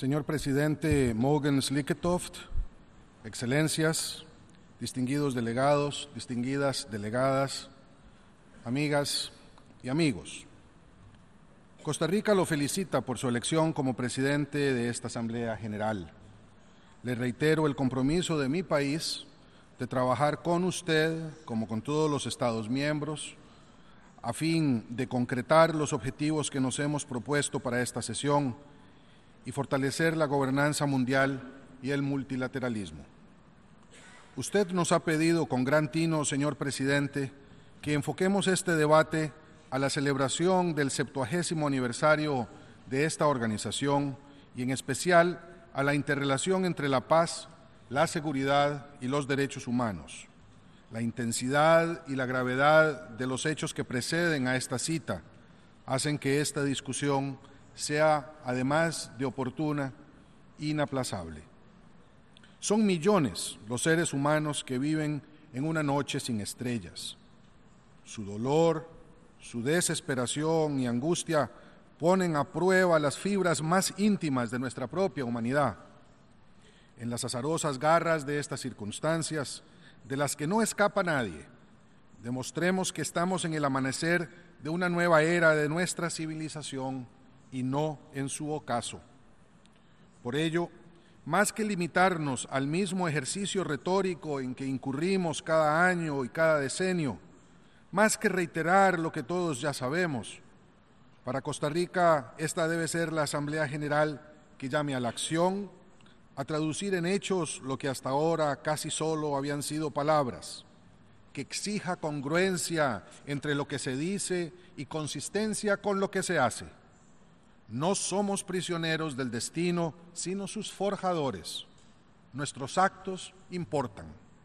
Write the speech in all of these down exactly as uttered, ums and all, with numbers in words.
Señor presidente Mogens Lykketoft, excelencias, distinguidos delegados, distinguidas delegadas, amigas y amigos. Costa Rica lo felicita por su elección como presidente de esta Asamblea General. Le reitero el compromiso de mi país de trabajar con usted, como con todos los Estados miembros, a fin de concretar los objetivos que nos hemos propuesto para esta sesión y fortalecer la gobernanza mundial y el multilateralismo. Usted nos ha pedido con gran tino, señor presidente, que enfoquemos este debate a la celebración del septuagésimo aniversario de esta organización y en especial a la interrelación entre la paz, la seguridad y los derechos humanos. La intensidad y la gravedad de los hechos que preceden a esta cita hacen que esta discusión sea, además de oportuna, inaplazable. Son millones los seres humanos que viven en una noche sin estrellas. Su dolor, su desesperación y angustia ponen a prueba las fibras más íntimas de nuestra propia humanidad. En las azarosas garras de estas circunstancias, de las que no escapa nadie, demostremos que estamos en el amanecer de una nueva era de nuestra civilización y no en su ocaso. Por ello, más que limitarnos al mismo ejercicio retórico en que incurrimos cada año y cada decenio, más que reiterar lo que todos ya sabemos, para Costa Rica esta debe ser la Asamblea General que llame a la acción, a traducir en hechos lo que hasta ahora casi solo habían sido palabras, que exija congruencia entre lo que se dice y consistencia con lo que se hace. No somos prisioneros del destino, sino sus forjadores. Nuestros actos importan.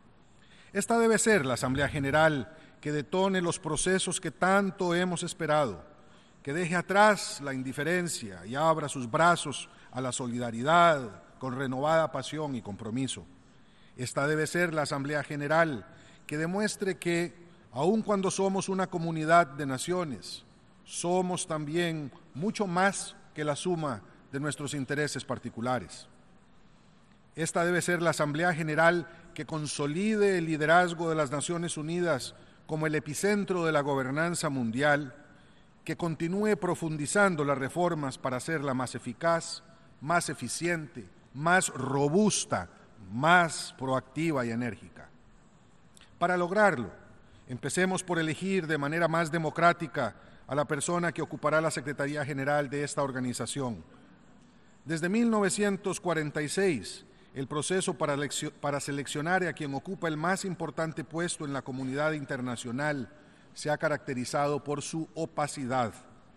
Esta debe ser la Asamblea General que detone los procesos que tanto hemos esperado, que deje atrás la indiferencia y abra sus brazos a la solidaridad con renovada pasión y compromiso. Esta debe ser la Asamblea General que demuestre que, aun cuando somos una comunidad de naciones, somos también mucho más que la suma de nuestros intereses particulares. Esta debe ser la Asamblea General que consolide el liderazgo de las Naciones Unidas como el epicentro de la gobernanza mundial, que continúe profundizando las reformas para hacerla más eficaz, más eficiente, más robusta, más proactiva y enérgica. Para lograrlo, empecemos por elegir de manera más democrática a la persona que ocupará la Secretaría General de esta organización. Desde mil novecientos cuarenta y seis, el proceso para, para seleccionar a quien ocupa el más importante puesto en la comunidad internacional se ha caracterizado por su opacidad.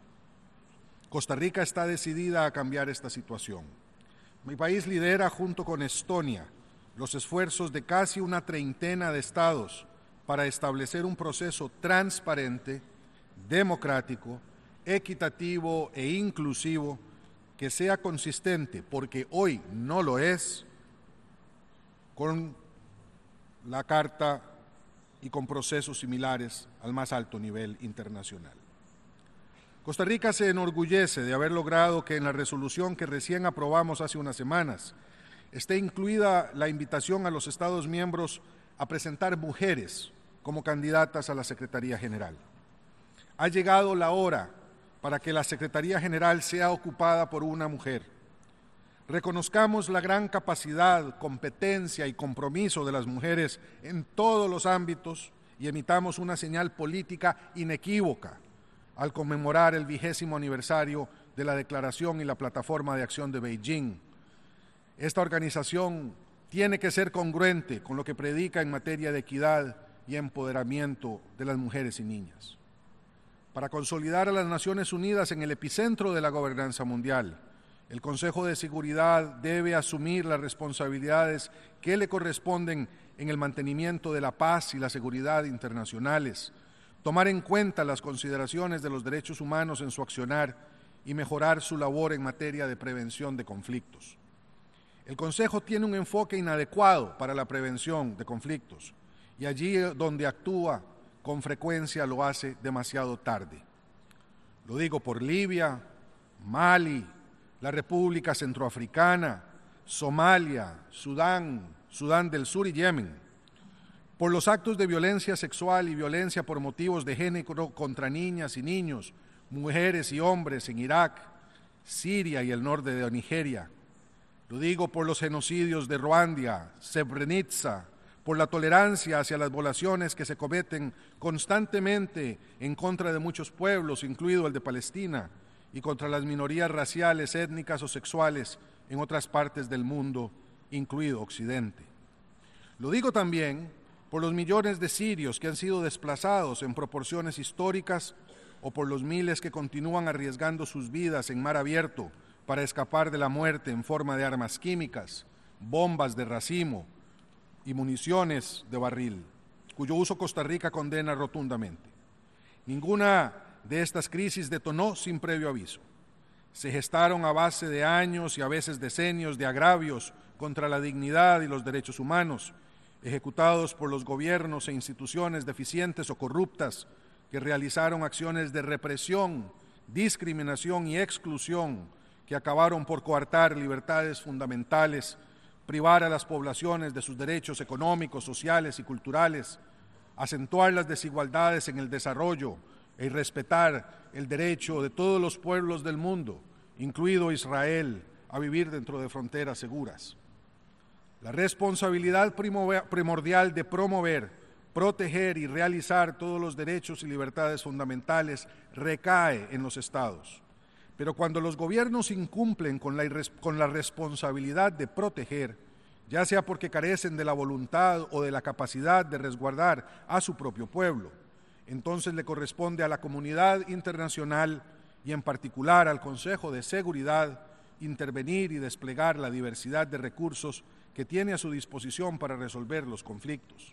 Costa Rica está decidida a cambiar esta situación. Mi país lidera, junto con Estonia, los esfuerzos de casi una treintena de estados para establecer un proceso transparente, democrático, equitativo e inclusivo que sea consistente, porque hoy no lo es, con la Carta y con procesos similares al más alto nivel internacional. Costa Rica se enorgullece de haber logrado que en la resolución que recién aprobamos hace unas semanas esté incluida la invitación a los Estados miembros a presentar mujeres como candidatas a la Secretaría General. Ha llegado la hora para que la Secretaría General sea ocupada por una mujer. Reconozcamos la gran capacidad, competencia y compromiso de las mujeres en todos los ámbitos y emitamos una señal política inequívoca al conmemorar el vigésimo aniversario de la Declaración y la Plataforma de Acción de Beijing. Esta organización tiene que ser congruente con lo que predica en materia de equidad y empoderamiento de las mujeres y niñas. Para consolidar a las Naciones Unidas en el epicentro de la gobernanza mundial, el Consejo de Seguridad debe asumir las responsabilidades que le corresponden en el mantenimiento de la paz y la seguridad internacionales, tomar en cuenta las consideraciones de los derechos humanos en su accionar y mejorar su labor en materia de prevención de conflictos. El Consejo tiene un enfoque inadecuado para la prevención de conflictos y allí donde actúa con frecuencia lo hace demasiado tarde. Lo digo por Libia, Mali, la República Centroafricana, Somalia, Sudán, Sudán del Sur y Yemen, por los actos de violencia sexual y violencia por motivos de género contra niñas y niños, mujeres y hombres en Irak, Siria y el norte de Nigeria. Lo digo por los genocidios de Ruanda, Srebrenica, por la tolerancia hacia las violaciones que se cometen constantemente en contra de muchos pueblos, incluido el de Palestina, y contra las minorías raciales, étnicas o sexuales en otras partes del mundo, incluido Occidente. Lo digo también por los millones de sirios que han sido desplazados en proporciones históricas o por los miles que continúan arriesgando sus vidas en mar abierto para escapar de la muerte en forma de armas químicas, bombas de racimo y municiones de barril, cuyo uso Costa Rica condena rotundamente. Ninguna de estas crisis detonó sin previo aviso. Se gestaron a base de años y a veces decenios de agravios contra la dignidad y los derechos humanos, ejecutados por los gobiernos e instituciones deficientes o corruptas que realizaron acciones de represión, discriminación y exclusión que acabaron por coartar libertades fundamentales, privar a las poblaciones de sus derechos económicos, sociales y culturales, acentuar las desigualdades en el desarrollo e irrespetar el derecho de todos los pueblos del mundo, incluido Israel, a vivir dentro de fronteras seguras. La responsabilidad primordial de promover, proteger y realizar todos los derechos y libertades fundamentales recae en los Estados. Pero cuando los gobiernos incumplen con la, con la responsabilidad de proteger, ya sea porque carecen de la voluntad o de la capacidad de resguardar a su propio pueblo, entonces le corresponde a la comunidad internacional y en particular al Consejo de Seguridad intervenir y desplegar la diversidad de recursos que tiene a su disposición para resolver los conflictos.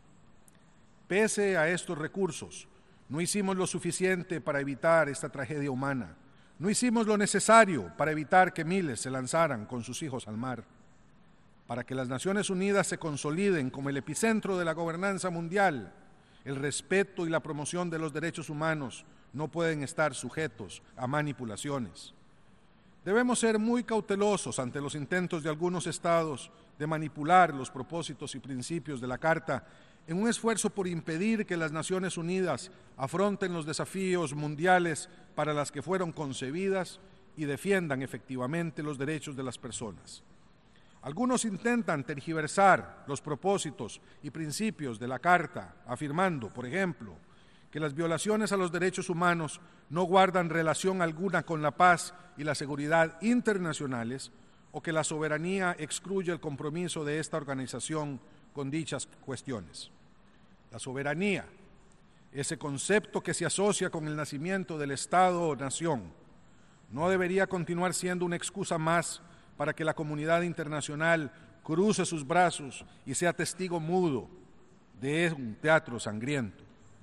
Pese a estos recursos, no hicimos lo suficiente para evitar esta tragedia humana. No hicimos lo necesario para evitar que miles se lanzaran con sus hijos al mar. Para que las Naciones Unidas se consoliden como el epicentro de la gobernanza mundial, el respeto y la promoción de los derechos humanos no pueden estar sujetos a manipulaciones. Debemos ser muy cautelosos ante los intentos de algunos estados de manipular los propósitos y principios de la Carta en un esfuerzo por impedir que las Naciones Unidas afronten los desafíos mundiales para las que fueron concebidas y defiendan efectivamente los derechos de las personas. Algunos intentan tergiversar los propósitos y principios de la Carta, afirmando, por ejemplo, que las violaciones a los derechos humanos no guardan relación alguna con la paz y la seguridad internacionales o que la soberanía excluye el compromiso de esta organización con dichas cuestiones. La soberanía, ese concepto que se asocia con el nacimiento del Estado o nación, no debería continuar siendo una excusa más para que la comunidad internacional cruce sus brazos y sea testigo mudo de un teatro sangriento.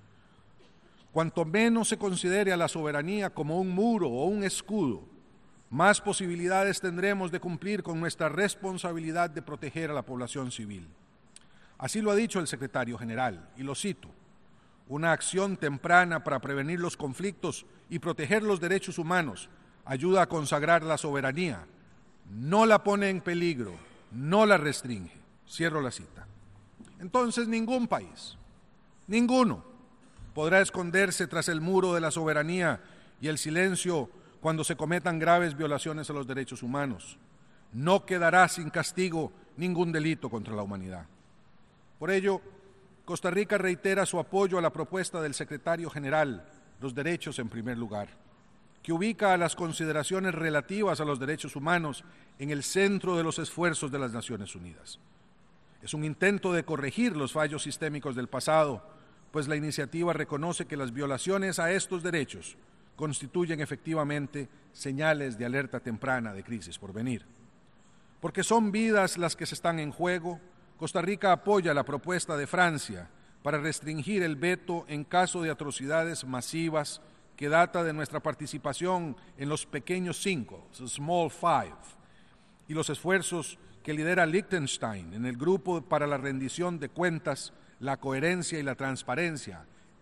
Cuanto menos se considere a la soberanía como un muro o un escudo, más posibilidades tendremos de cumplir con nuestra responsabilidad de proteger a la población civil. Así lo ha dicho el secretario general, y lo cito: una acción temprana para prevenir los conflictos y proteger los derechos humanos ayuda a consagrar la soberanía, no la pone en peligro, no la restringe. Cierro la cita. Entonces ningún país, ninguno, podrá esconderse tras el muro de la soberanía y el silencio cuando se cometan graves violaciones a los derechos humanos. No quedará sin castigo ningún delito contra la humanidad. Por ello, Costa Rica reitera su apoyo a la propuesta del secretario general, los derechos en primer lugar, que ubica a las consideraciones relativas a los derechos humanos en el centro de los esfuerzos de las Naciones Unidas. Es un intento de corregir los fallos sistémicos del pasado, pues la iniciativa reconoce que las violaciones a estos derechos constituyen efectivamente señales de alerta temprana de crisis por venir. Porque son vidas las que se están en juego, Costa Rica apoya la propuesta de Francia para restringir el veto en caso de atrocidades masivas que data de nuestra participación en los pequeños cinco, Small Five, y los esfuerzos que lidera Liechtenstein en el Grupo para la Rendición de Cuentas, la Coherencia y la Transparencia,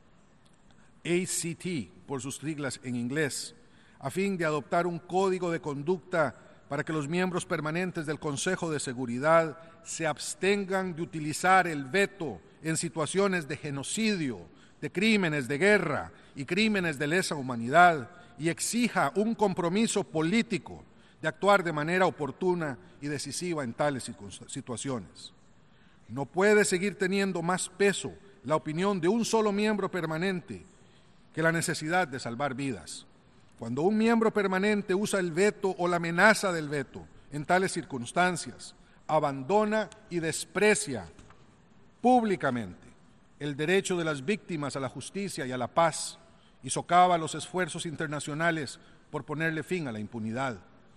A C T por sus siglas en inglés, a fin de adoptar un código de conducta para que los miembros permanentes del Consejo de Seguridad se abstengan de utilizar el veto en situaciones de genocidio, de crímenes de guerra y crímenes de lesa humanidad, y exija un compromiso político de actuar de manera oportuna y decisiva en tales situaciones. No puede seguir teniendo más peso la opinión de un solo miembro permanente que la necesidad de salvar vidas. Cuando un miembro permanente usa el veto o la amenaza del veto en tales circunstancias, abandona y desprecia públicamente el derecho de las víctimas a la justicia y a la paz y socava los esfuerzos internacionales por ponerle fin a la impunidad.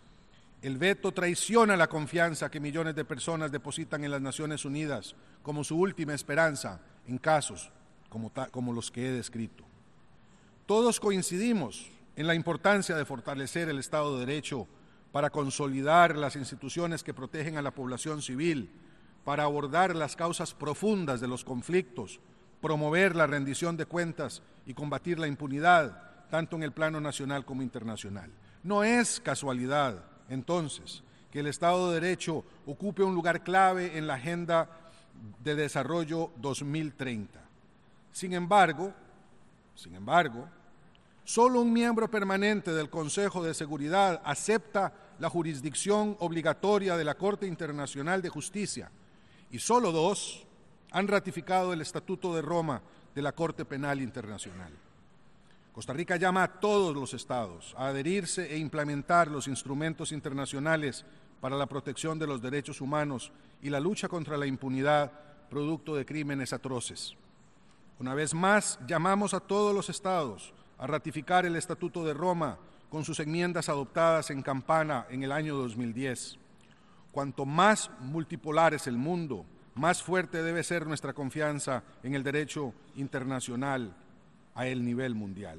El veto traiciona la confianza que millones de personas depositan en las Naciones Unidas como su última esperanza en casos como, como los que he descrito. Todos coincidimos en la importancia de fortalecer el Estado de Derecho para consolidar las instituciones que protegen a la población civil, para abordar las causas profundas de los conflictos, promover la rendición de cuentas y combatir la impunidad, tanto en el plano nacional como internacional. No es casualidad, entonces, que el Estado de Derecho ocupe un lugar clave en la Agenda de Desarrollo dos mil treinta. Sin embargo, sin embargo, solo un miembro permanente del Consejo de Seguridad acepta la jurisdicción obligatoria de la Corte Internacional de Justicia y solo dos han ratificado el Estatuto de Roma de la Corte Penal Internacional. Costa Rica llama a todos los estados a adherirse e implementar los instrumentos internacionales para la protección de los derechos humanos y la lucha contra la impunidad producto de crímenes atroces. Una vez más, llamamos a todos los estados a ratificar el Estatuto de Roma con sus enmiendas adoptadas en Campana en el año dos mil diez. Cuanto más multipolar es el mundo, más fuerte debe ser nuestra confianza en el derecho internacional a el nivel mundial.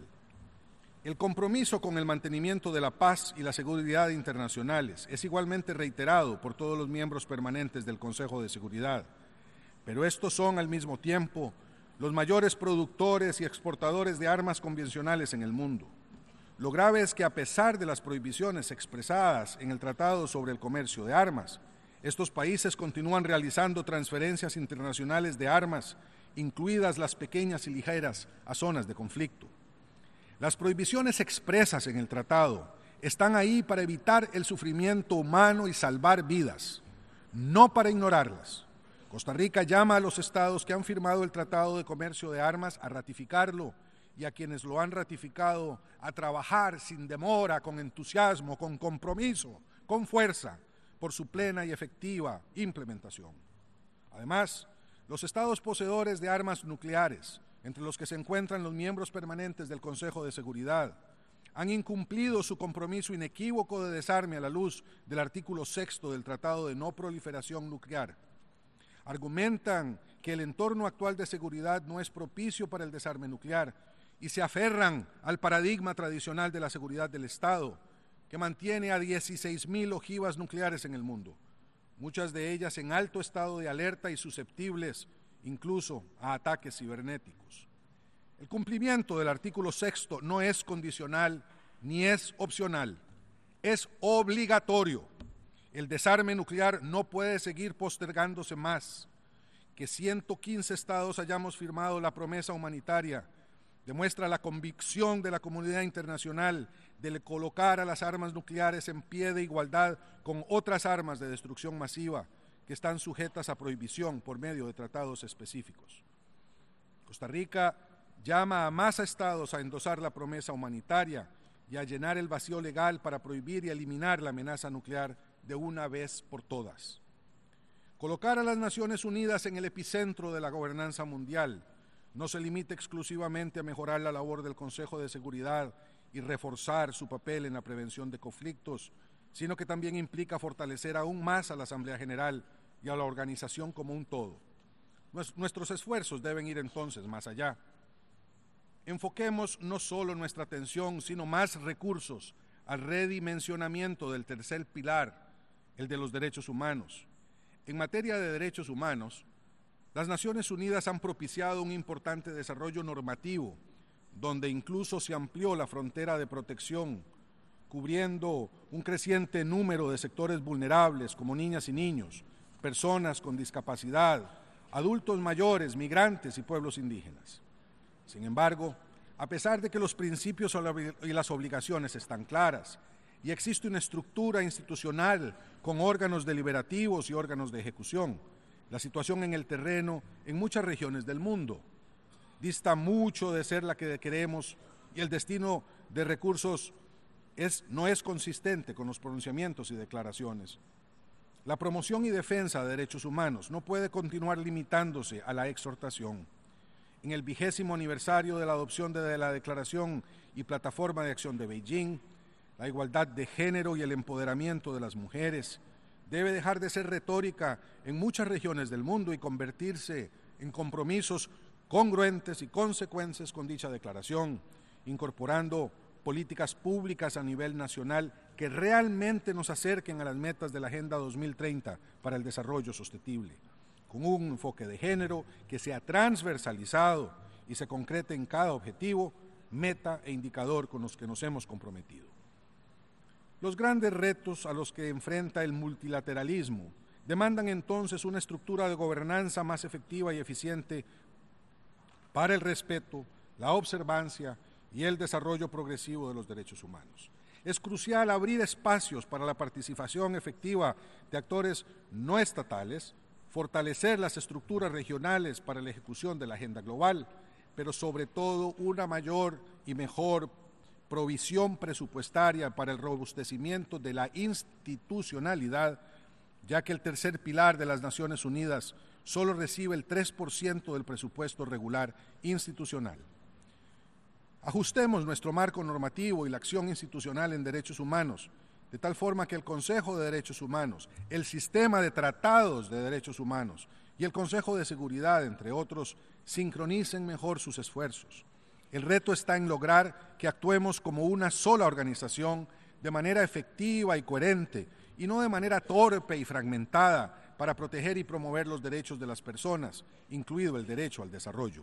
El compromiso con el mantenimiento de la paz y la seguridad internacionales es igualmente reiterado por todos los miembros permanentes del Consejo de Seguridad, pero estos son al mismo tiempo los mayores productores y exportadores de armas convencionales en el mundo. Lo grave es que a pesar de las prohibiciones expresadas en el Tratado sobre el Comercio de Armas, estos países continúan realizando transferencias internacionales de armas, incluidas las pequeñas y ligeras, a zonas de conflicto. Las prohibiciones expresas en el tratado están ahí para evitar el sufrimiento humano y salvar vidas, no para ignorarlas. Costa Rica llama a los estados que han firmado el Tratado de Comercio de Armas a ratificarlo y a quienes lo han ratificado a trabajar sin demora, con entusiasmo, con compromiso, con fuerza, por su plena y efectiva implementación. Además, los estados poseedores de armas nucleares, entre los que se encuentran los miembros permanentes del Consejo de Seguridad, han incumplido su compromiso inequívoco de desarme a la luz del artículo sexto del Tratado de No Proliferación Nuclear. Argumentan que el entorno actual de seguridad no es propicio para el desarme nuclear y se aferran al paradigma tradicional de la seguridad del Estado, que mantiene a dieciséis mil ojivas nucleares en el mundo, muchas de ellas en alto estado de alerta y susceptibles incluso a ataques cibernéticos. El cumplimiento del artículo sexto no es condicional ni es opcional, es obligatorio. El desarme nuclear no puede seguir postergándose más. Que ciento quince estados hayamos firmado la promesa humanitaria demuestra la convicción de la comunidad internacional de colocar a las armas nucleares en pie de igualdad con otras armas de destrucción masiva que están sujetas a prohibición por medio de tratados específicos. Costa Rica llama a más estados a endosar la promesa humanitaria y a llenar el vacío legal para prohibir y eliminar la amenaza nuclear de una vez por todas. Colocar a las Naciones Unidas en el epicentro de la gobernanza mundial no se limita exclusivamente a mejorar la labor del Consejo de Seguridad y reforzar su papel en la prevención de conflictos, sino que también implica fortalecer aún más a la Asamblea General y a la organización como un todo. Nuestros esfuerzos deben ir entonces más allá. Enfoquemos no solo nuestra atención, sino más recursos al redimensionamiento del tercer pilar, el de los derechos humanos. En materia de derechos humanos, las Naciones Unidas han propiciado un importante desarrollo normativo, donde incluso se amplió la frontera de protección cubriendo un creciente número de sectores vulnerables como niñas y niños, personas con discapacidad, adultos mayores, migrantes y pueblos indígenas. Sin embargo, a pesar de que los principios y las obligaciones están claras y existe una estructura institucional con órganos deliberativos y órganos de ejecución, la situación en el terreno en muchas regiones del mundo dista mucho de ser la que queremos y el destino de recursos es, no es consistente con los pronunciamientos y declaraciones. La promoción y defensa de derechos humanos no puede continuar limitándose a la exhortación. En el vigésimo aniversario de la adopción de la Declaración y Plataforma de Acción de Beijing, la igualdad de género y el empoderamiento de las mujeres debe dejar de ser retórica en muchas regiones del mundo y convertirse en compromisos congruentes y consecuentes con dicha declaración, incorporando políticas públicas a nivel nacional que realmente nos acerquen a las metas de la Agenda dos mil treinta para el desarrollo sostenible, con un enfoque de género que sea transversalizado y se concrete en cada objetivo, meta e indicador con los que nos hemos comprometido. Los grandes retos a los que enfrenta el multilateralismo demandan entonces una estructura de gobernanza más efectiva y eficiente para el respeto, la observancia y el desarrollo progresivo de los derechos humanos. Es crucial abrir espacios para la participación efectiva de actores no estatales, fortalecer las estructuras regionales para la ejecución de la agenda global, pero sobre todo una mayor y mejor provisión presupuestaria para el robustecimiento de la institucionalidad, ya que el tercer pilar de las Naciones Unidas solo recibe el tres por ciento del presupuesto regular institucional. Ajustemos nuestro marco normativo y la acción institucional en derechos humanos, de tal forma que el Consejo de Derechos Humanos, el Sistema de Tratados de Derechos Humanos y el Consejo de Seguridad, entre otros, sincronicen mejor sus esfuerzos. El reto está en lograr que actuemos como una sola organización de manera efectiva y coherente y no de manera torpe y fragmentada para proteger y promover los derechos de las personas, incluido el derecho al desarrollo.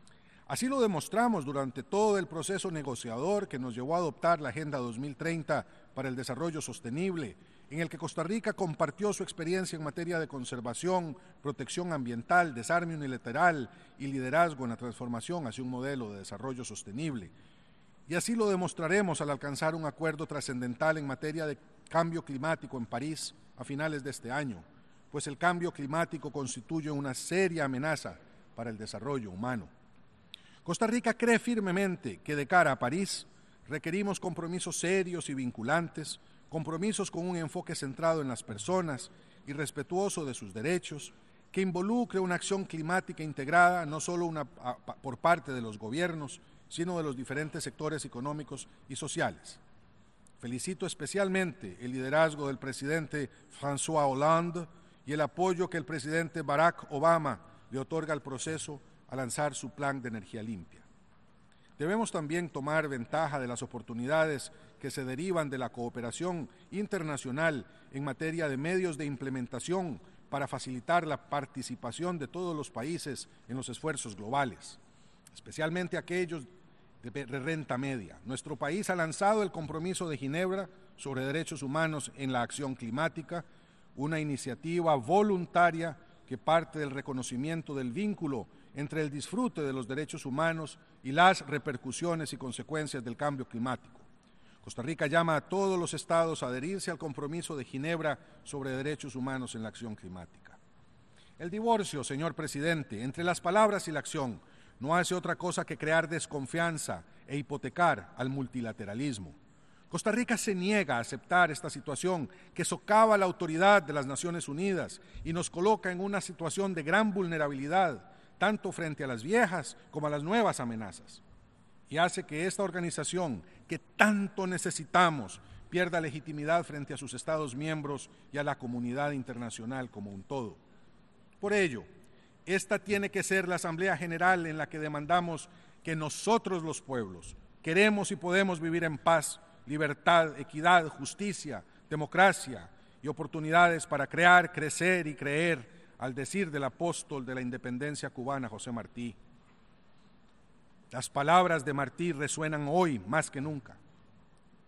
Así lo demostramos durante todo el proceso negociador que nos llevó a adoptar la Agenda dos mil treinta para el Desarrollo Sostenible, en el que Costa Rica compartió su experiencia en materia de conservación, protección ambiental, desarme unilateral y liderazgo en la transformación hacia un modelo de desarrollo sostenible. Y así lo demostraremos al alcanzar un acuerdo trascendental en materia de cambio climático en París a finales de este año, pues el cambio climático constituye una seria amenaza para el desarrollo humano. Costa Rica cree firmemente que de cara a París requerimos compromisos serios y vinculantes, compromisos con un enfoque centrado en las personas y respetuoso de sus derechos, que involucre una acción climática integrada no solo una, a, por parte de los gobiernos, sino de los diferentes sectores económicos y sociales. Felicito especialmente el liderazgo del presidente François Hollande y el apoyo que el presidente Barack Obama le otorga al proceso a lanzar su plan de energía limpia. Debemos también tomar ventaja de las oportunidades que se derivan de la cooperación internacional en materia de medios de implementación para facilitar la participación de todos los países en los esfuerzos globales, especialmente aquellos de renta media. Nuestro país ha lanzado el Compromiso de Ginebra sobre Derechos Humanos en la Acción Climática, una iniciativa voluntaria que parte del reconocimiento del vínculo entre el disfrute de los derechos humanos y las repercusiones y consecuencias del cambio climático. Costa Rica llama a todos los estados a adherirse al Compromiso de Ginebra sobre derechos humanos en la acción climática. El divorcio, señor presidente, entre las palabras y la acción no hace otra cosa que crear desconfianza e hipotecar al multilateralismo. Costa Rica se niega a aceptar esta situación que socava la autoridad de las Naciones Unidas y nos coloca en una situación de gran vulnerabilidad, tanto frente a las viejas como a las nuevas amenazas, y hace que esta organización que tanto necesitamos pierda legitimidad frente a sus Estados miembros y a la comunidad internacional como un todo. Por ello, esta tiene que ser la Asamblea General en la que demandamos que nosotros los pueblos queremos y podemos vivir en paz, libertad, equidad, justicia, democracia y oportunidades para crear, crecer y creer, al decir del apóstol de la independencia cubana, José Martí. Las palabras de Martí resuenan hoy más que nunca.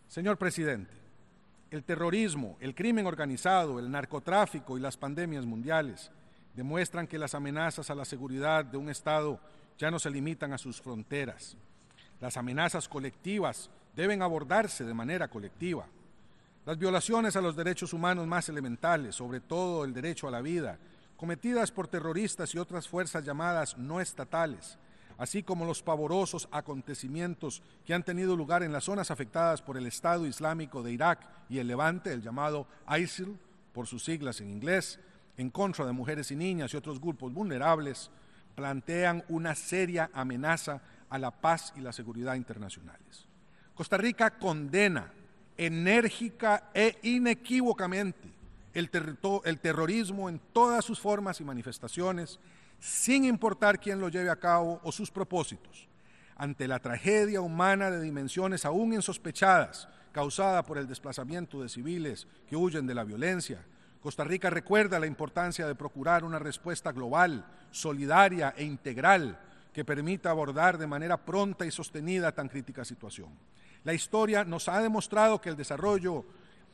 Señor presidente, el terrorismo, el crimen organizado, el narcotráfico y las pandemias mundiales demuestran que las amenazas a la seguridad de un Estado ya no se limitan a sus fronteras. Las amenazas colectivas deben abordarse de manera colectiva. Las violaciones a los derechos humanos más elementales, sobre todo el derecho a la vida, cometidas por terroristas y otras fuerzas llamadas no estatales, así como los pavorosos acontecimientos que han tenido lugar en las zonas afectadas por el Estado Islámico de Irak y el Levante, el llamado ISIL, por sus siglas en inglés, en contra de mujeres y niñas y otros grupos vulnerables, plantean una seria amenaza a la paz y la seguridad internacionales. Costa Rica condena enérgica e inequívocamente el, ter el terrorismo en todas sus formas y manifestaciones, sin importar quién lo lleve a cabo o sus propósitos. Ante la tragedia humana de dimensiones aún insospechadas, causada por el desplazamiento de civiles que huyen de la violencia, Costa Rica recuerda la importancia de procurar una respuesta global, solidaria e integral que permita abordar de manera pronta y sostenida tan crítica situación. La historia nos ha demostrado que el desarrollo,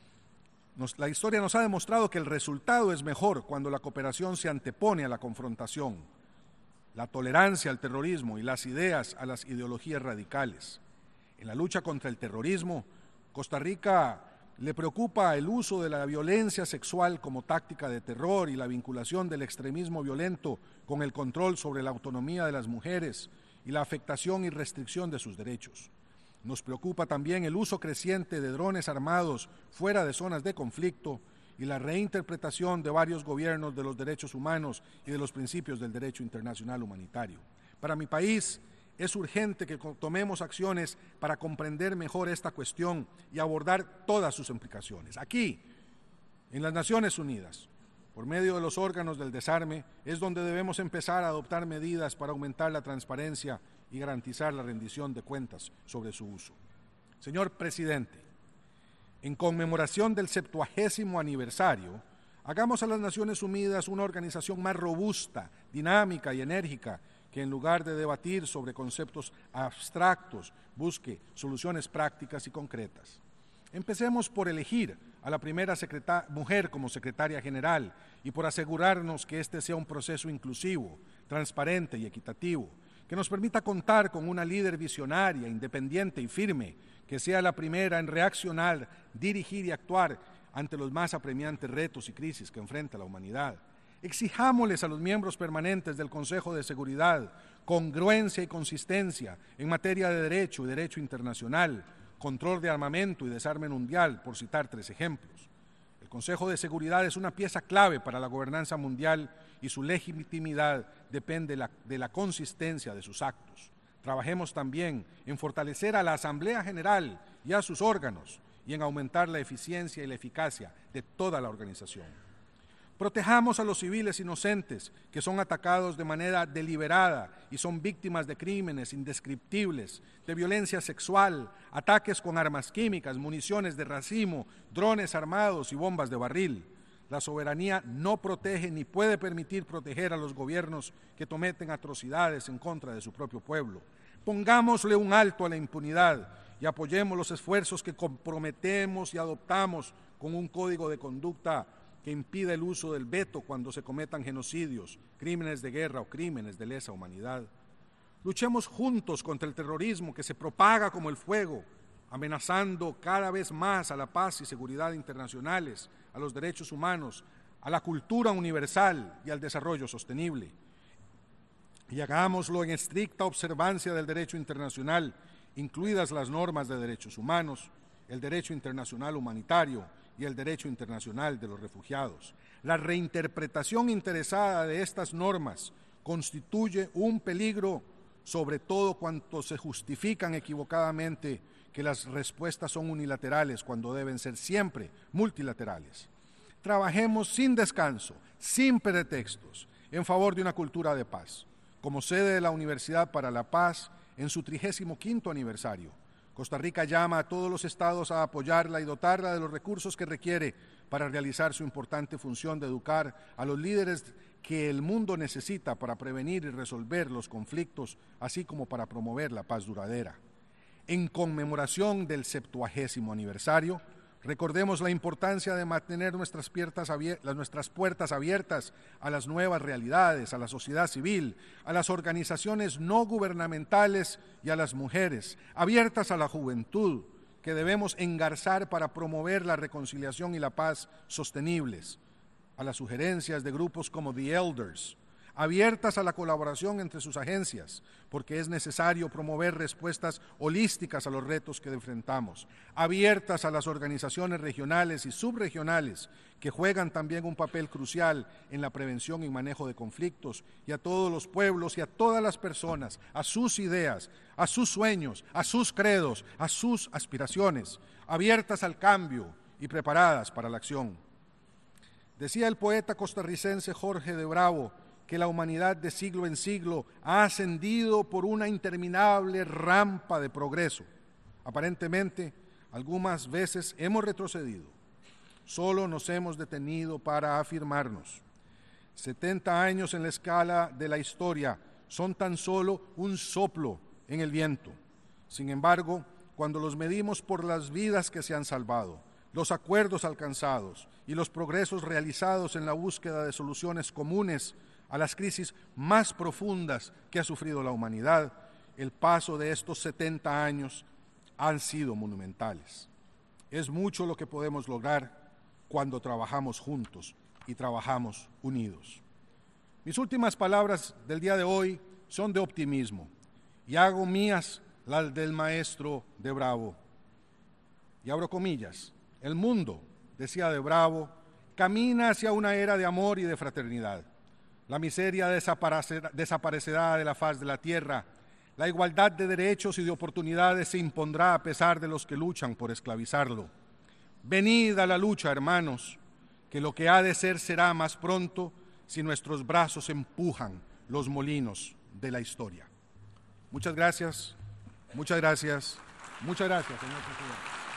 nos, la historia nos ha demostrado que el resultado es mejor cuando la cooperación se antepone a la confrontación, la tolerancia al terrorismo y las ideas a las ideologías radicales. En la lucha contra el terrorismo, Costa Rica le preocupa el uso de la violencia sexual como táctica de terror y la vinculación del extremismo violento con el control sobre la autonomía de las mujeres y la afectación y restricción de sus derechos. Nos preocupa también el uso creciente de drones armados fuera de zonas de conflicto y la reinterpretación de varios gobiernos de los derechos humanos y de los principios del derecho internacional humanitario. Para mi país es urgente que tomemos acciones para comprender mejor esta cuestión y abordar todas sus implicaciones. Aquí, en las Naciones Unidas, por medio de los órganos del desarme, es donde debemos empezar a adoptar medidas para aumentar la transparencia y garantizar la rendición de cuentas sobre su uso. Señor presidente, en conmemoración del septuagésimo aniversario, hagamos a las Naciones Unidas una organización más robusta, dinámica y enérgica, que en lugar de debatir sobre conceptos abstractos, busque soluciones prácticas y concretas. Empecemos por elegir a la primera mujer como secretaria general y por asegurarnos que este sea un proceso inclusivo, transparente y equitativo, que nos permita contar con una líder visionaria, independiente y firme, que sea la primera en reaccionar, dirigir y actuar ante los más apremiantes retos y crisis que enfrenta la humanidad. Exijámosles a los miembros permanentes del Consejo de Seguridad congruencia y consistencia en materia de derecho y derecho internacional, control de armamento y desarme mundial, por citar tres ejemplos. El Consejo de Seguridad es una pieza clave para la gobernanza mundial y su legitimidad depende de la, de la consistencia de sus actos. Trabajemos también en fortalecer a la Asamblea General y a sus órganos y en aumentar la eficiencia y la eficacia de toda la organización. Protejamos a los civiles inocentes que son atacados de manera deliberada y son víctimas de crímenes indescriptibles, de violencia sexual, ataques con armas químicas, municiones de racimo, drones armados y bombas de barril. La soberanía no protege ni puede permitir proteger a los gobiernos que cometen atrocidades en contra de su propio pueblo. Pongámosle un alto a la impunidad y apoyemos los esfuerzos que comprometemos y adoptamos con un código de conducta que impida el uso del veto cuando se cometan genocidios, crímenes de guerra o crímenes de lesa humanidad. Luchemos juntos contra el terrorismo que se propaga como el fuego, amenazando cada vez más a la paz y seguridad internacionales, a los derechos humanos, a la cultura universal y al desarrollo sostenible. Y hagámoslo en estricta observancia del derecho internacional, incluidas las normas de derechos humanos, el derecho internacional humanitario y el derecho internacional de los refugiados. La reinterpretación interesada de estas normas constituye un peligro, sobre todo cuando se justifican equivocadamente que las respuestas son unilaterales cuando deben ser siempre multilaterales. Trabajemos sin descanso, sin pretextos, en favor de una cultura de paz. Como sede de la Universidad para la Paz, en su trigésimo quinto aniversario, Costa Rica llama a todos los estados a apoyarla y dotarla de los recursos que requiere para realizar su importante función de educar a los líderes que el mundo necesita para prevenir y resolver los conflictos, así como para promover la paz duradera. En conmemoración del septuagésimo aniversario, recordemos la importancia de mantener nuestras puertas, abiertas, nuestras puertas abiertas a las nuevas realidades, a la sociedad civil, a las organizaciones no gubernamentales y a las mujeres, abiertas a la juventud, que debemos engarzar para promover la reconciliación y la paz sostenibles, a las sugerencias de grupos como The Elders, abiertas a la colaboración entre sus agencias, porque es necesario promover respuestas holísticas a los retos que enfrentamos, abiertas a las organizaciones regionales y subregionales que juegan también un papel crucial en la prevención y manejo de conflictos, y a todos los pueblos y a todas las personas, a sus ideas, a sus sueños, a sus credos, a sus aspiraciones, abiertas al cambio y preparadas para la acción. Decía el poeta costarricense Jorge de Bravo que la humanidad de siglo en siglo ha ascendido por una interminable rampa de progreso. Aparentemente, algunas veces hemos retrocedido. Solo nos hemos detenido para afirmarnos. setenta años en la escala de la historia son tan solo un soplo en el viento. Sin embargo, cuando los medimos por las vidas que se han salvado, los acuerdos alcanzados y los progresos realizados en la búsqueda de soluciones comunes a las crisis más profundas que ha sufrido la humanidad, el paso de estos setenta años han sido monumentales. Es mucho lo que podemos lograr cuando trabajamos juntos y trabajamos unidos. Mis últimas palabras del día de hoy son de optimismo y hago mías las del maestro de Bravo. Y abro comillas, el mundo, decía de Bravo, camina hacia una era de amor y de fraternidad. La miseria desaparecerá, desaparecerá de la faz de la tierra. La igualdad de derechos y de oportunidades se impondrá a pesar de los que luchan por esclavizarlo. Venid a la lucha, hermanos, que lo que ha de ser será más pronto si nuestros brazos empujan los molinos de la historia. Muchas gracias, muchas gracias, muchas gracias, señor presidente.